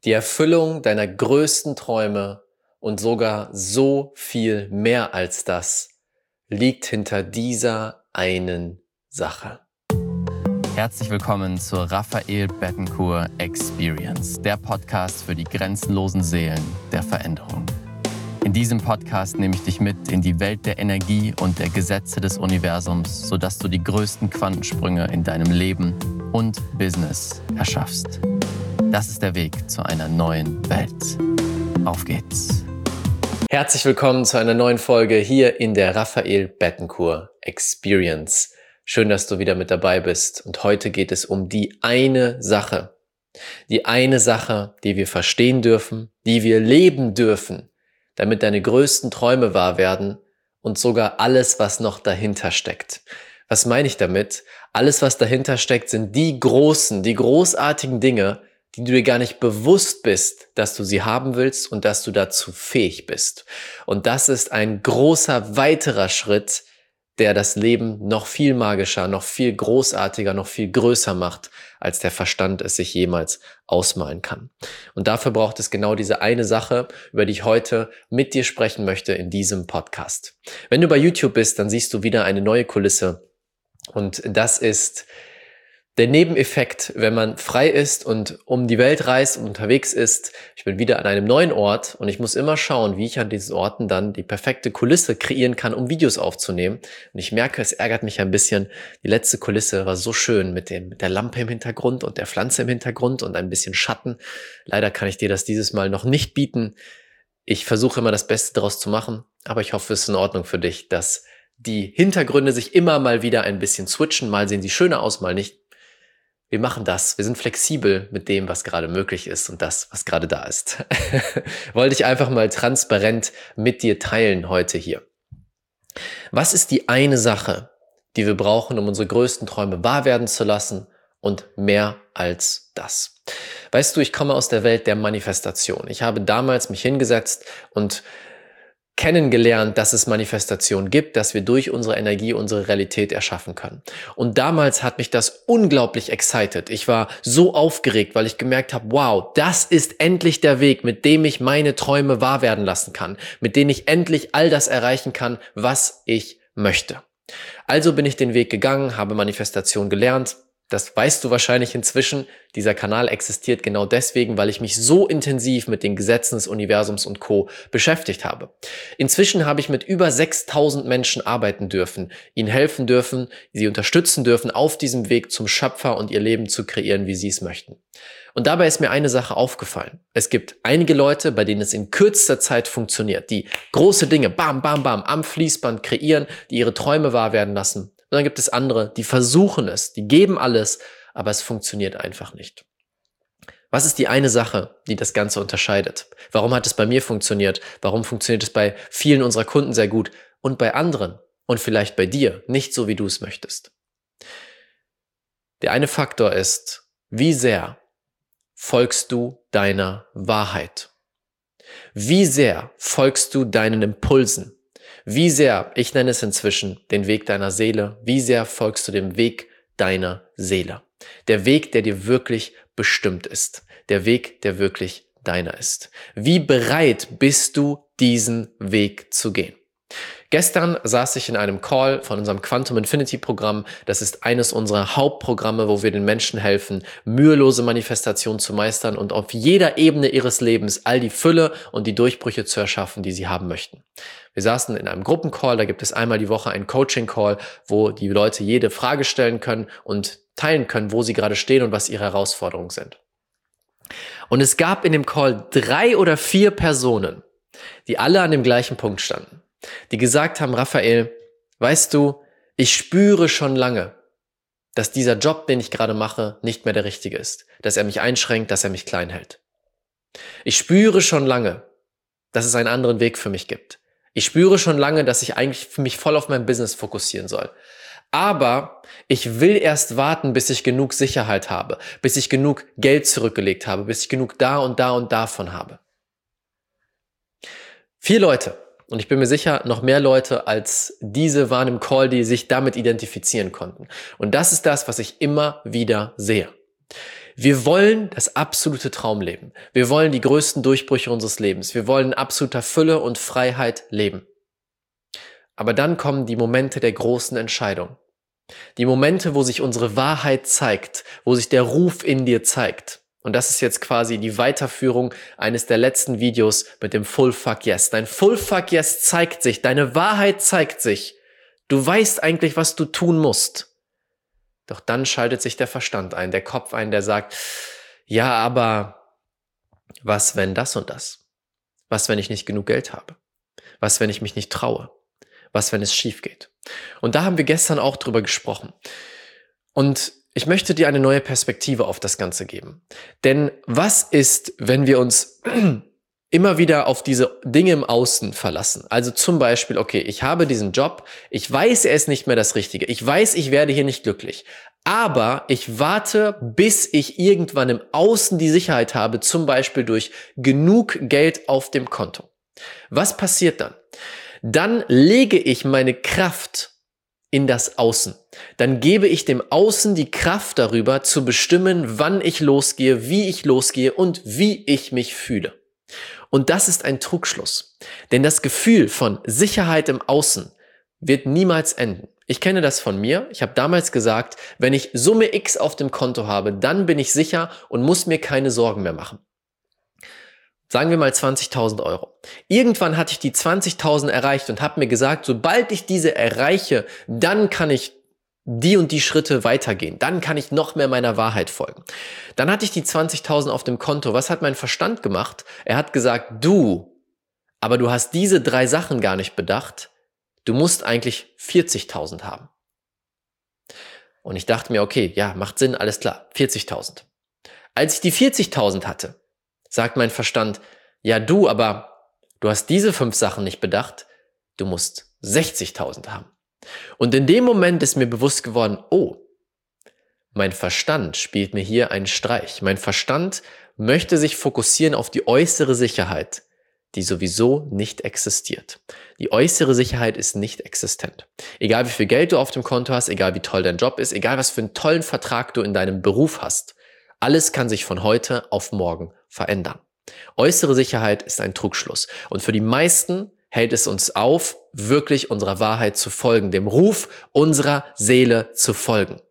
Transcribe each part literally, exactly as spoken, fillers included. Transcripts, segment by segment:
Die Erfüllung deiner größten Träume und sogar so viel mehr als das liegt hinter dieser einen Sache. Herzlich willkommen zur Raphael Bettencourt Experience, der Podcast für die grenzenlosen Seelen der Veränderung. In diesem Podcast nehme ich dich mit in die Welt der Energie und der Gesetze des Universums, sodass du die größten Quantensprünge in deinem Leben und Business erschaffst. Das ist der Weg zu einer neuen Welt. Auf geht's! Herzlich willkommen zu einer neuen Folge hier in der Raphael Bettencourt Experience. Schön, dass du wieder mit dabei bist. Und heute geht es um die eine Sache. Die eine Sache, die wir verstehen dürfen, die wir leben dürfen, damit deine größten Träume wahr werden und sogar alles, was noch dahinter steckt. Was meine ich damit? Alles, was dahinter steckt, sind die großen, die großartigen Dinge, die du dir gar nicht bewusst bist, dass du sie haben willst und dass du dazu fähig bist. Und das ist ein großer weiterer Schritt, der das Leben noch viel magischer, noch viel großartiger, noch viel größer macht, als der Verstand es sich jemals ausmalen kann. Und dafür braucht es genau diese eine Sache, über die ich heute mit dir sprechen möchte in diesem Podcast. Wenn du bei YouTube bist, dann siehst du wieder eine neue Kulisse. Und das ist der Nebeneffekt, wenn man frei ist und um die Welt reist und unterwegs ist. Ich bin wieder an einem neuen Ort und ich muss immer schauen, wie ich an diesen Orten dann die perfekte Kulisse kreieren kann, um Videos aufzunehmen. Und ich merke, es ärgert mich ein bisschen. Die letzte Kulisse war so schön mit dem, mit der Lampe im Hintergrund und der Pflanze im Hintergrund und ein bisschen Schatten. Leider kann ich dir das dieses Mal noch nicht bieten. Ich versuche immer das Beste daraus zu machen, aber ich hoffe, es ist in Ordnung für dich, dass die Hintergründe sich immer mal wieder ein bisschen switchen. Mal sehen sie schöner aus, mal nicht. Wir machen das. Wir sind flexibel mit dem, was gerade möglich ist und das, was gerade da ist. Wollte ich einfach mal transparent mit dir teilen heute hier. Was ist die eine Sache, die wir brauchen, um unsere größten Träume wahr werden zu lassen und mehr als das? Weißt du, ich komme aus der Welt der Manifestation. Ich habe damals mich hingesetzt und kennengelernt, dass es Manifestation gibt, dass wir durch unsere Energie unsere Realität erschaffen können. Und damals hat mich das unglaublich excited. Ich war so aufgeregt, weil ich gemerkt habe, wow, das ist endlich der Weg, mit dem ich meine Träume wahr werden lassen kann, mit dem ich endlich all das erreichen kann, was ich möchte. Also bin ich den Weg gegangen, habe Manifestation gelernt. Das weißt du wahrscheinlich inzwischen. Dieser Kanal existiert genau deswegen, weil ich mich so intensiv mit den Gesetzen des Universums und Co. beschäftigt habe. Inzwischen habe ich mit über sechstausend Menschen arbeiten dürfen, ihnen helfen dürfen, sie unterstützen dürfen, auf diesem Weg zum Schöpfer und ihr Leben zu kreieren, wie sie es möchten. Und dabei ist mir eine Sache aufgefallen. Es gibt einige Leute, bei denen es in kürzester Zeit funktioniert, die große Dinge bam, bam, bam am Fließband kreieren, die ihre Träume wahr werden lassen. Und dann gibt es andere, die versuchen es, die geben alles, aber es funktioniert einfach nicht. Was ist die eine Sache, die das Ganze unterscheidet? Warum hat es bei mir funktioniert? Warum funktioniert es bei vielen unserer Kunden sehr gut und bei anderen und vielleicht bei dir nicht so, wie du es möchtest? Der eine Faktor ist, wie sehr folgst du deiner Wahrheit? Wie sehr folgst du deinen Impulsen? Wie sehr, ich nenne es inzwischen den Weg deiner Seele, wie sehr folgst du dem Weg deiner Seele? Der Weg, der dir wirklich bestimmt ist. Der Weg, der wirklich deiner ist. Wie bereit bist du, diesen Weg zu gehen? Gestern saß ich in einem Call von unserem Quantum Infinity Programm. Das ist eines unserer Hauptprogramme, wo wir den Menschen helfen, mühelose Manifestation zu meistern und auf jeder Ebene ihres Lebens all die Fülle und die Durchbrüche zu erschaffen, die sie haben möchten. Wir saßen in einem Gruppencall, da gibt es einmal die Woche einen Coaching-Call, wo die Leute jede Frage stellen können und teilen können, wo sie gerade stehen und was ihre Herausforderungen sind. Und es gab in dem Call drei oder vier Personen, die alle an dem gleichen Punkt standen, die gesagt haben, Raphael, weißt du, ich spüre schon lange, dass dieser Job, den ich gerade mache, nicht mehr der richtige ist, dass er mich einschränkt, dass er mich klein hält. Ich spüre schon lange, dass es einen anderen Weg für mich gibt. Ich spüre schon lange, dass ich eigentlich mich voll auf mein Business fokussieren soll. Aber ich will erst warten, bis ich genug Sicherheit habe, bis ich genug Geld zurückgelegt habe, bis ich genug da und da und davon habe. Vier Leute. Und ich bin mir sicher, noch mehr Leute als diese waren im Call, die sich damit identifizieren konnten. Und das ist das, was ich immer wieder sehe. Wir wollen das absolute Traumleben. Wir wollen die größten Durchbrüche unseres Lebens. Wir wollen in absoluter Fülle und Freiheit leben. Aber dann kommen die Momente der großen Entscheidung. Die Momente, wo sich unsere Wahrheit zeigt, wo sich der Ruf in dir zeigt. Und das ist jetzt quasi die Weiterführung eines der letzten Videos mit dem Full Fuck Yes. Dein Full Fuck Yes zeigt sich, deine Wahrheit zeigt sich. Du weißt eigentlich, was du tun musst. Doch dann schaltet sich der Verstand ein, der Kopf ein, der sagt, ja, aber was, wenn das und das? Was, wenn ich nicht genug Geld habe? Was, wenn ich mich nicht traue? Was, wenn es schief geht? Und da haben wir gestern auch drüber gesprochen. Und ich möchte dir eine neue Perspektive auf das Ganze geben. Denn was ist, wenn wir uns immer wieder auf diese Dinge im Außen verlassen? Also zum Beispiel, okay, ich habe diesen Job, ich weiß, er ist nicht mehr das Richtige, ich weiß, ich werde hier nicht glücklich, aber ich warte, bis ich irgendwann im Außen die Sicherheit habe, zum Beispiel durch genug Geld auf dem Konto. Was passiert dann? Dann lege ich meine Kraft in das Außen. Dann gebe ich dem Außen die Kraft darüber, zu bestimmen, wann ich losgehe, wie ich losgehe und wie ich mich fühle. Und das ist ein Trugschluss. Denn das Gefühl von Sicherheit im Außen wird niemals enden. Ich kenne das von mir. Ich habe damals gesagt, wenn ich Summe X auf dem Konto habe, dann bin ich sicher und muss mir keine Sorgen mehr machen. Sagen wir mal zwanzigtausend Euro. Irgendwann hatte ich die zwanzigtausend erreicht und habe mir gesagt, sobald ich diese erreiche, dann kann ich die und die Schritte weitergehen. Dann kann ich noch mehr meiner Wahrheit folgen. Dann hatte ich die zwanzigtausend auf dem Konto. Was hat mein Verstand gemacht? Er hat gesagt, du, aber du hast diese drei Sachen gar nicht bedacht. Du musst eigentlich vierzigtausend haben. Und ich dachte mir, okay, ja, macht Sinn, alles klar, vierzigtausend. Als ich die vierzigtausend hatte, sagt mein Verstand, ja du, aber du hast diese fünf Sachen nicht bedacht, du musst sechzigtausend haben. Und in dem Moment ist mir bewusst geworden, oh, mein Verstand spielt mir hier einen Streich. Mein Verstand möchte sich fokussieren auf die äußere Sicherheit, die sowieso nicht existiert. Die äußere Sicherheit ist nicht existent. Egal wie viel Geld du auf dem Konto hast, egal wie toll dein Job ist, egal was für einen tollen Vertrag du in deinem Beruf hast, alles kann sich von heute auf morgen verändern. Äußere Sicherheit ist ein Trugschluss. Und für die meisten hält es uns auf, wirklich unserer Wahrheit zu folgen, dem Ruf unserer Seele zu folgen.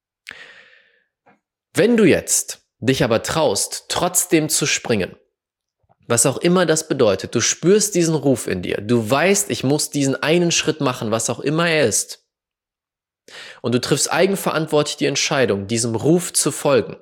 Wenn du jetzt dich aber traust, trotzdem zu springen, was auch immer das bedeutet, du spürst diesen Ruf in dir, du weißt, ich muss diesen einen Schritt machen, was auch immer er ist, und du triffst eigenverantwortlich die Entscheidung, diesem Ruf zu folgen.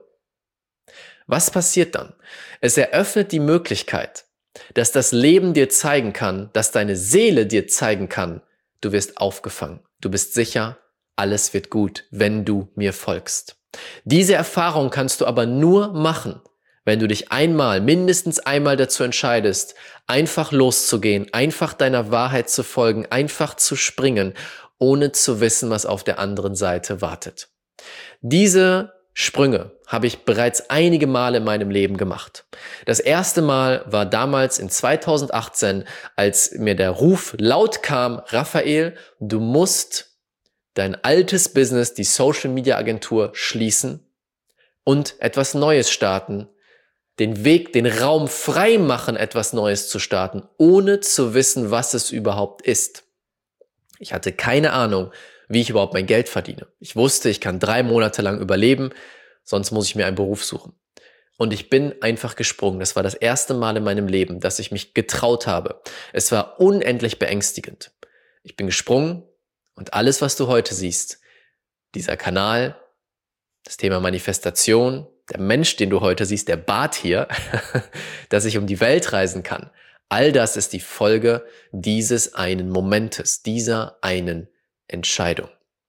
Was passiert dann? Es eröffnet die Möglichkeit, dass das Leben dir zeigen kann, dass deine Seele dir zeigen kann, du wirst aufgefangen, du bist sicher, alles wird gut, wenn du mir folgst. Diese Erfahrung kannst du aber nur machen, wenn du dich einmal, mindestens einmal dazu entscheidest, einfach loszugehen, einfach deiner Wahrheit zu folgen, einfach zu springen, ohne zu wissen, was auf der anderen Seite wartet. Diese Sprünge habe ich bereits einige Male in meinem Leben gemacht. Das erste Mal war damals in zweitausendachtzehn, als mir der Ruf laut kam, Raphael, du musst dein altes Business, die Social Media Agentur, schließen und etwas Neues starten, den Weg, den Raum frei machen, etwas Neues zu starten, ohne zu wissen, was es überhaupt ist. Ich hatte keine Ahnung, wie ich überhaupt mein Geld verdiene. Ich wusste, ich kann drei Monate lang überleben, sonst muss ich mir einen Beruf suchen. Und ich bin einfach gesprungen. Das war das erste Mal in meinem Leben, dass ich mich getraut habe. Es war unendlich beängstigend. Ich bin gesprungen und alles, was du heute siehst, dieser Kanal, das Thema Manifestation, der Mensch, den du heute siehst, der Bart hier, dass ich um die Welt reisen kann, all das ist die Folge dieses einen Momentes, dieser einen Entscheidung.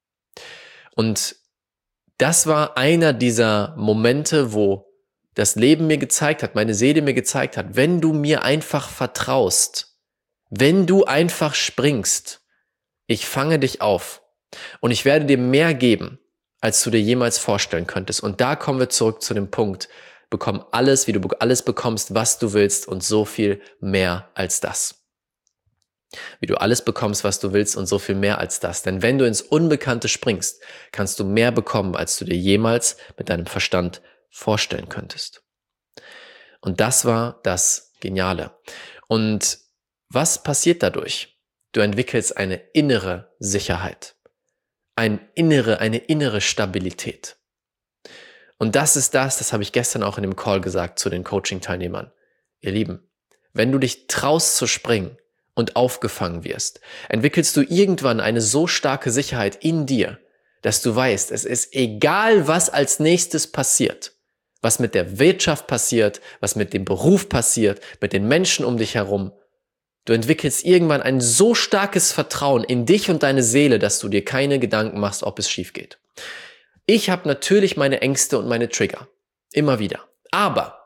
Und das war einer dieser Momente, wo das Leben mir gezeigt hat, meine Seele mir gezeigt hat, wenn du mir einfach vertraust, wenn du einfach springst, ich fange dich auf und ich werde dir mehr geben, als du dir jemals vorstellen könntest. Und da kommen wir zurück zu dem Punkt, bekomm alles, wie du alles bekommst, was du willst und so viel mehr als das. Wie du alles bekommst, was du willst und so viel mehr als das. Denn wenn du ins Unbekannte springst, kannst du mehr bekommen, als du dir jemals mit deinem Verstand vorstellen könntest. Und das war das Geniale. Und was passiert dadurch? Du entwickelst eine innere Sicherheit, eine innere, eine innere Stabilität. Und das ist das, das habe ich gestern auch in dem Call gesagt zu den Coaching-Teilnehmern. Ihr Lieben, wenn du dich traust zu springen und aufgefangen wirst, entwickelst du irgendwann eine so starke Sicherheit in dir, dass du weißt, es ist egal, was als nächstes passiert, was mit der Wirtschaft passiert, was mit dem Beruf passiert, mit den Menschen um dich herum. Du entwickelst irgendwann ein so starkes Vertrauen in dich und deine Seele, dass du dir keine Gedanken machst, ob es schief geht. Ich habe natürlich meine Ängste und meine Trigger. Immer wieder. Aber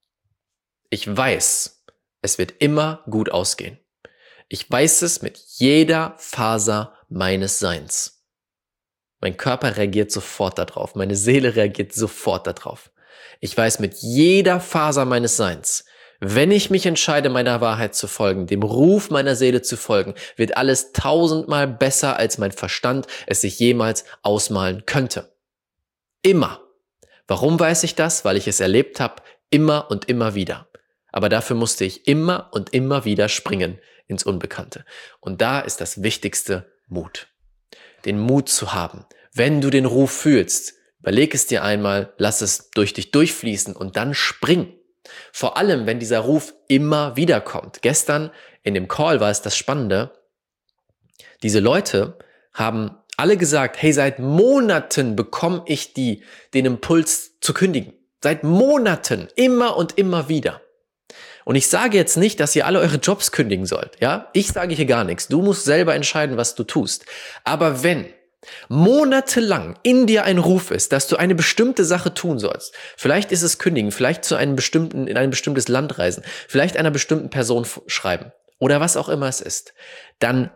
ich weiß, es wird immer gut ausgehen. Ich weiß es mit jeder Faser meines Seins. Mein Körper reagiert sofort darauf. Meine Seele reagiert sofort darauf. Ich weiß mit jeder Faser meines Seins, wenn ich mich entscheide, meiner Wahrheit zu folgen, dem Ruf meiner Seele zu folgen, wird alles tausendmal besser, als mein Verstand es sich jemals ausmalen könnte. Immer. Warum weiß ich das? Weil ich es erlebt habe, immer und immer wieder. Aber dafür musste ich immer und immer wieder springen ins Unbekannte. Und da ist das Wichtigste Mut. Den Mut zu haben. Wenn du den Ruf fühlst, überleg es dir einmal, lass es durch dich durchfließen und dann spring. Vor allem, wenn dieser Ruf immer wieder kommt. Gestern in dem Call war es das Spannende. Diese Leute haben alle gesagt, hey, seit Monaten bekomme ich die, den Impuls zu kündigen. Seit Monaten, immer und immer wieder. Und ich sage jetzt nicht, dass ihr alle eure Jobs kündigen sollt. Ja, ich sage hier gar nichts. Du musst selber entscheiden, was du tust. Aber wenn monatelang in dir ein Ruf ist, dass du eine bestimmte Sache tun sollst, vielleicht ist es kündigen, vielleicht zu einem bestimmten, in ein bestimmtes Land reisen, vielleicht einer bestimmten Person schreiben oder was auch immer es ist, dann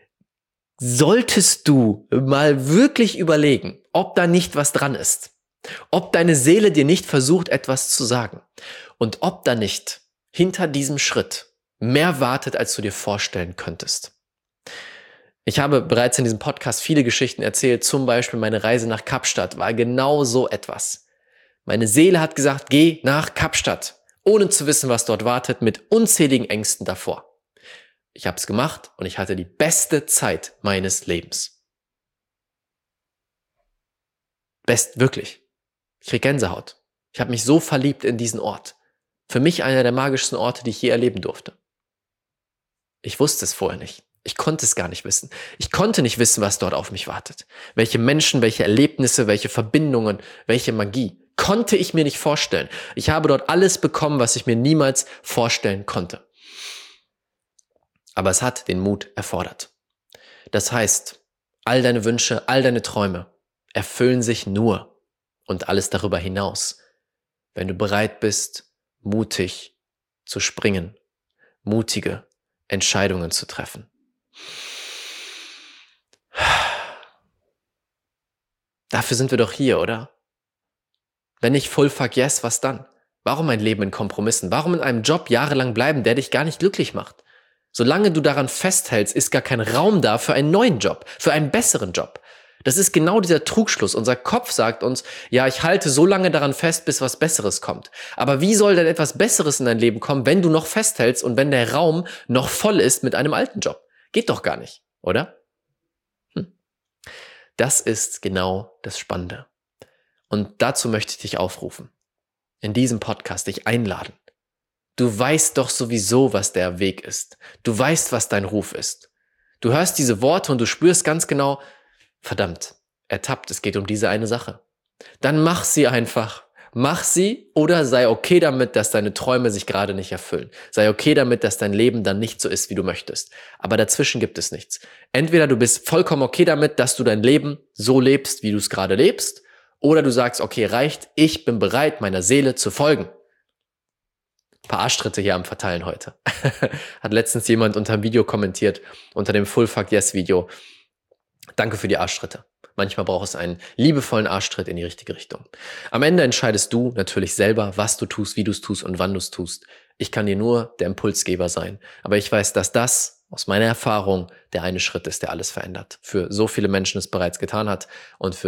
solltest du mal wirklich überlegen, ob da nicht was dran ist, ob deine Seele dir nicht versucht, etwas zu sagen und ob da nicht hinter diesem Schritt mehr wartet, als du dir vorstellen könntest. Ich habe bereits in diesem Podcast viele Geschichten erzählt, zum Beispiel meine Reise nach Kapstadt war genau so etwas. Meine Seele hat gesagt, geh nach Kapstadt, ohne zu wissen, was dort wartet, mit unzähligen Ängsten davor. Ich habe es gemacht und ich hatte die beste Zeit meines Lebens. Best, wirklich. Ich krieg Gänsehaut. Ich habe mich so verliebt in diesen Ort. Für mich einer der magischsten Orte, die ich je erleben durfte. Ich wusste es vorher nicht. Ich konnte es gar nicht wissen. Ich konnte nicht wissen, was dort auf mich wartet. Welche Menschen, welche Erlebnisse, welche Verbindungen, welche Magie. Konnte ich mir nicht vorstellen. Ich habe dort alles bekommen, was ich mir niemals vorstellen konnte. Aber es hat den Mut erfordert. Das heißt, all deine Wünsche, all deine Träume erfüllen sich nur und alles darüber hinaus, wenn du bereit bist, mutig zu springen, mutige Entscheidungen zu treffen. Dafür sind wir doch hier, oder? Wenn nicht full fuck yes, was dann? Warum ein Leben in Kompromissen? Warum in einem Job jahrelang bleiben, der dich gar nicht glücklich macht? Solange du daran festhältst, ist gar kein Raum da für einen neuen Job, für einen besseren Job. Das ist genau dieser Trugschluss. Unser Kopf sagt uns, ja, ich halte so lange daran fest, bis was Besseres kommt. Aber wie soll denn etwas Besseres in dein Leben kommen, wenn du noch festhältst und wenn der Raum noch voll ist mit einem alten Job? Geht doch gar nicht, oder? Hm. Das ist genau das Spannende. Und dazu möchte ich dich aufrufen. In diesem Podcast dich einladen. Du weißt doch sowieso, was der Weg ist. Du weißt, was dein Ruf ist. Du hörst diese Worte und du spürst ganz genau, verdammt, ertappt, es geht um diese eine Sache. Dann mach sie einfach. Mach sie oder sei okay damit, dass deine Träume sich gerade nicht erfüllen. Sei okay damit, dass dein Leben dann nicht so ist, wie du möchtest. Aber dazwischen gibt es nichts. Entweder du bist vollkommen okay damit, dass du dein Leben so lebst, wie du es gerade lebst, oder du sagst, okay, reicht, ich bin bereit, meiner Seele zu folgen. Ein paar Arschtritte hier am Verteilen heute. Hat letztens jemand unter dem Video kommentiert, unter dem Full Fuck Yes Video. Danke für die Arschtritte. Manchmal braucht es einen liebevollen Arschtritt in die richtige Richtung. Am Ende entscheidest du natürlich selber, was du tust, wie du es tust und wann du es tust. Ich kann dir nur der Impulsgeber sein. Aber ich weiß, dass das aus meiner Erfahrung der eine Schritt ist, der alles verändert. Für so viele Menschen es bereits getan hat und für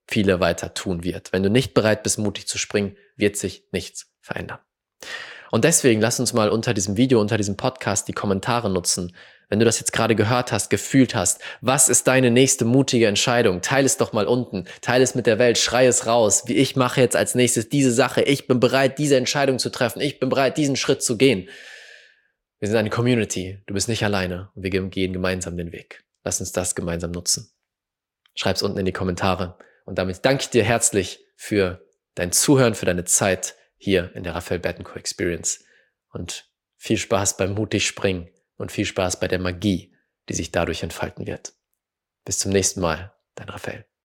viele weiter tun wird. Wenn du nicht bereit bist, mutig zu springen, wird sich nichts verändern. Und deswegen lass uns mal unter diesem Video, unter diesem Podcast die Kommentare nutzen. Wenn du das jetzt gerade gehört hast, gefühlt hast, was ist deine nächste mutige Entscheidung? Teile es doch mal unten, teile es mit der Welt, schrei es raus, wie ich mache jetzt als nächstes diese Sache, ich bin bereit, diese Entscheidung zu treffen, ich bin bereit, diesen Schritt zu gehen. Wir sind eine Community, du bist nicht alleine und wir gehen gemeinsam den Weg. Lass uns das gemeinsam nutzen. Schreib's unten in die Kommentare und damit danke ich dir herzlich für dein Zuhören, für deine Zeit hier in der Raphael Bettencourt Experience und viel Spaß beim mutig springen und viel Spaß bei der Magie, die sich dadurch entfalten wird. Bis zum nächsten Mal, dein Raphael.